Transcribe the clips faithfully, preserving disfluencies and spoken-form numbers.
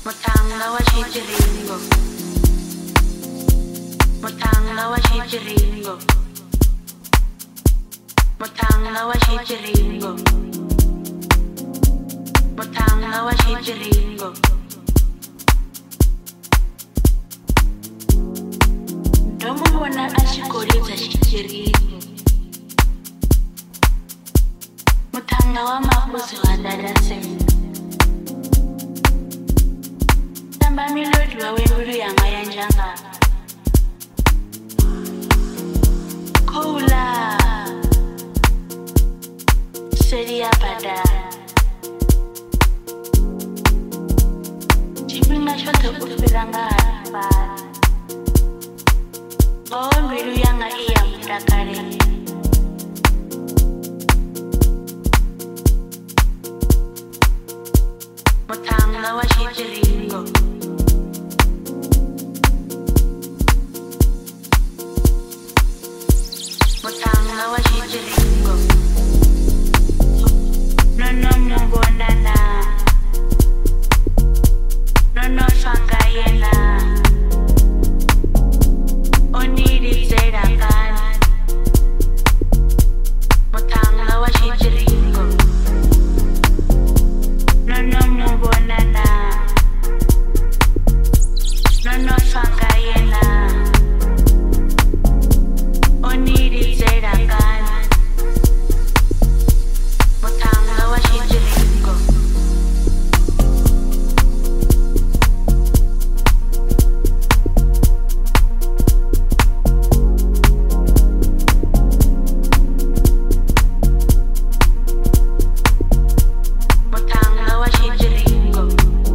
Mutanga wa Chichiringo, Mutanga wa Chichiringo, Mutanga wa Chichiringo, Mutanga wa Chichiringo. Ndomubona ashikoleza Chichiringo, Mutanga wa mabuzi wa Dadasenga. Samba milodi wa wembulu ya mayanjanga Koula Seria pada Chipinga shote kufiranga hapa Wembulu yanga iya mutakare Mutanga wa Chichiringo, Mutanga wa Chichiringo. No no mubonana, no no swangayena. Oniri zerakan, Mutanga wa Chichiringo. No no mubonana, no no swangayena. Oniri zerakan, Mutanga wa Chichiringo. Mutanga wa Chichiringo.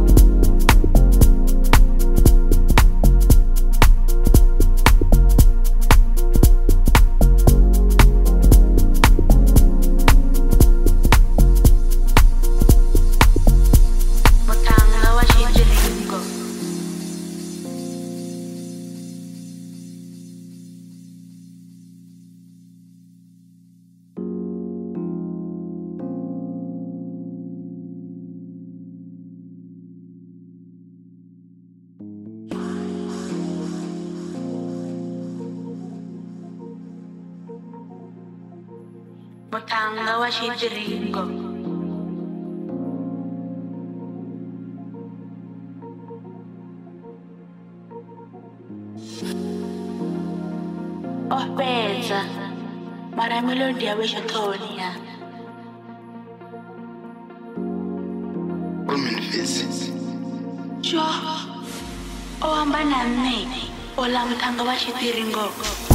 Mutanga wa Chichiringo. Mutanga wa Chichiringo. Oh peza, mara melodi ya wisha tonia. Jo, oh ambana ne, ola Mutanga wa Chichiringo.